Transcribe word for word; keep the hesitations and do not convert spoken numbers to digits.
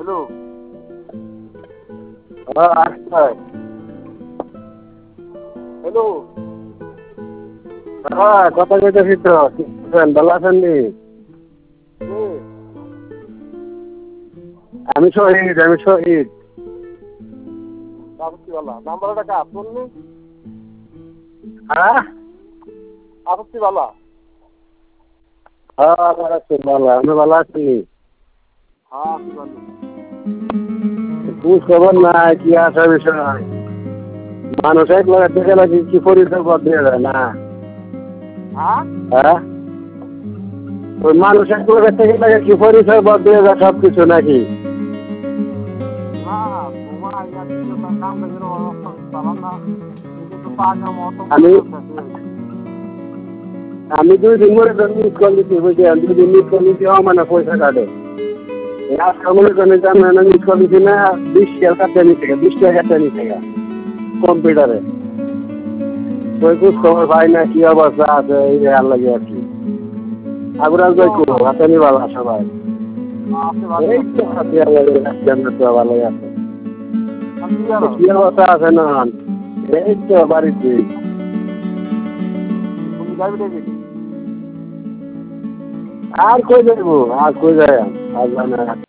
Hello. হ্যাঁ আচ্ছা। Hello. হ্যাঁ কথা কইতেছি তো, কি করছেন, ভালো আছেন নি? কে? আমি শহীদ, আমি শহীদ। আপত্তিওয়ালা নাম্বারটা কার তোর নি? হ্যাঁ আপত্তিওয়ালা। হ্যাঁ ভালো আছি, ভালো। আপনি ভালো আছেন নি? হ্যাঁ আছি ভালো। খোঁজ খবর নাই, কি আছে বিষয়? মানুষ এক লগে থেকে নাকি কি পরিচয় বদলে যায় না? হ্যাঁ? হ্যাঁ ওই মানুষ এক লগে থেকে নাকি কি পরিচয় বদলে যায় সব কিছু নাকি? না তোমার আইয়া দিতে তার কাম দেখে অবস্থা চালান না। কিন্তু তো পাকা মতো আমি আমি দুই দিন মরে মিস কল দিচ্ছি, বুঝলেন? দুই দিন মিস কল দিচ্ছি, মানে পয়সা কাটে। আজকে মনে করেন জানেন না, মিস কল দিচ্ছি না, বিশ টাকা কাটতে নিচ্ছে, বিশ টাকা কাটতে নিচ্ছে কম্পিউটারে। ওই খোঁজ খবর পাই না, কি অবস্থা আছে এই আর লাগে আর কি। আগুরাল ভাই কো হাতানি ভালো সবাই। আছে ভালো। এই তো আছে, আমাদের তো ভালোই আছে। আমি কি জানো? কি অবস্থা আছে না? এই তো বাড়িতে। তুমি যাবি দেখি। আর কই যাইব, আর কই যায় আর জানা